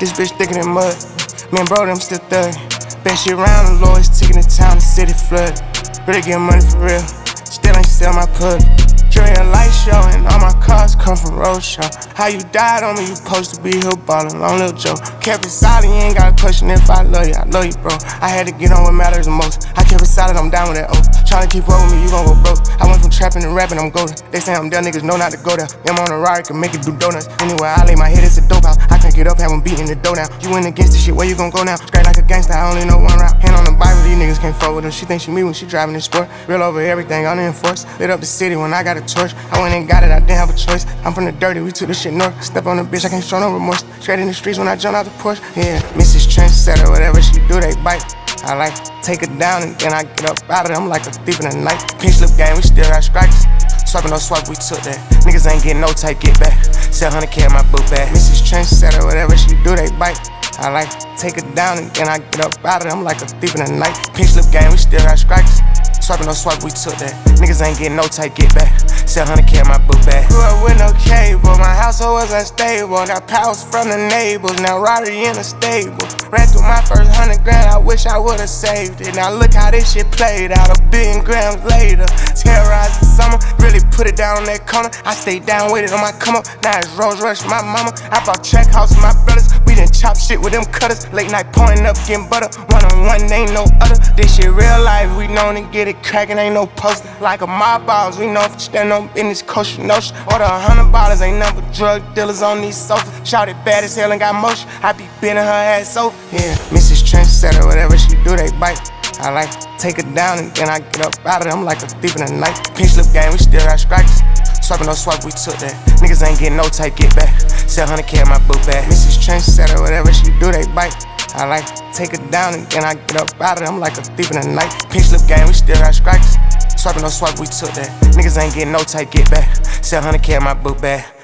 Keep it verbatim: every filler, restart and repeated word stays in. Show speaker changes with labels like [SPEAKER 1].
[SPEAKER 1] This bitch thicker than mud. Me and bro, them still thuggin'. Best shit round the Lord's taking the town, the city flood. Really get money for real. Still ain't sell my pug. Jury a light show and all my cars come from roadshow. How you died on me, you supposed to be here ballin', long little joke. Kept it solid, you ain't got a question if I love you, I love you, bro. I had to get on what matters the most. I kept it solid, I'm down with that oath. Tryna keep up with me, you gon' go broke. I went from trapping to rapping, I'm golden. They say I'm done, niggas know not to go there. Them on the ride, can make it do donuts. Anywhere I lay my head, it's a dope house. I can't get up, have them beating the dough down. You went against this shit, where you gon' go now? Straight like a gangster, I only know one route. Hand on the Bible, these niggas can't fuck with them. She think she me when she driving this sport. Real over everything, on the enforce. Lit up the city when I got a torch. I went and got it, I didn't have a choice. I'm from the dirty, we took this shit north. Step on the bitch, I can't show no remorse. Straight in the streets when I jump out the Porsche. Yeah, Missus Trendsetter, whatever she do, they bite. I like take her down and then I get up out of it. I'm like a thief in the night. Pinch lip game, we still got scratches. Swiping no swipe, we took that. Niggas ain't getting no tight, get back. seven hundred K in my book bag. Missus Trendsetter, whatever she do, they bite. I like take her down and then I get up out of it. I'm like a thief in the night. Pinch lip game, we still got scratches. Swiping no swipe, we took that. Niggas ain't getting no tight, get back. seven hundred K in my book bag. Grew up with no cable, my household was unstable. Got powers from the neighbors, now Roddy in the stable. Ran through my first hundred grand, I wish I would've saved it. Now look how this shit played out, a billion grams later. Terrorized the summer, really put it down on that corner. I stayed down with it on my come up, now it's Rolls Royce my mama. I bought track house with my brothers, we done chop shit with them cutters. Late night pouring up, getting butter, one on one, ain't no other. This shit real life, we known to get it crackin', ain't no poster. Like a mob balls, we know for stand on business, kosher notion. Order a hundred bottles, ain't nothing but drug dealers on these sofas. Shouted bad as hell and got motion, I be bending her ass over. Yeah, Missus Trendsetter, whatever she do, they bite. I like take her down and then I get up out of it. I'm like a thief in the night. Pinch lip game, we still got scratches. Swiping no swipe, we took that. Niggas ain't getting no tight, get back. seven hundred K in my book bag. Missus Trendsetter, whatever she do, they bite. I like take her down and then I get up out of it. I'm like a thief in the night. Pinch lip game, we still got scratches. Swiping no swipe, we took that. Niggas ain't getting no tight, get back. seven hundred K in my book bag.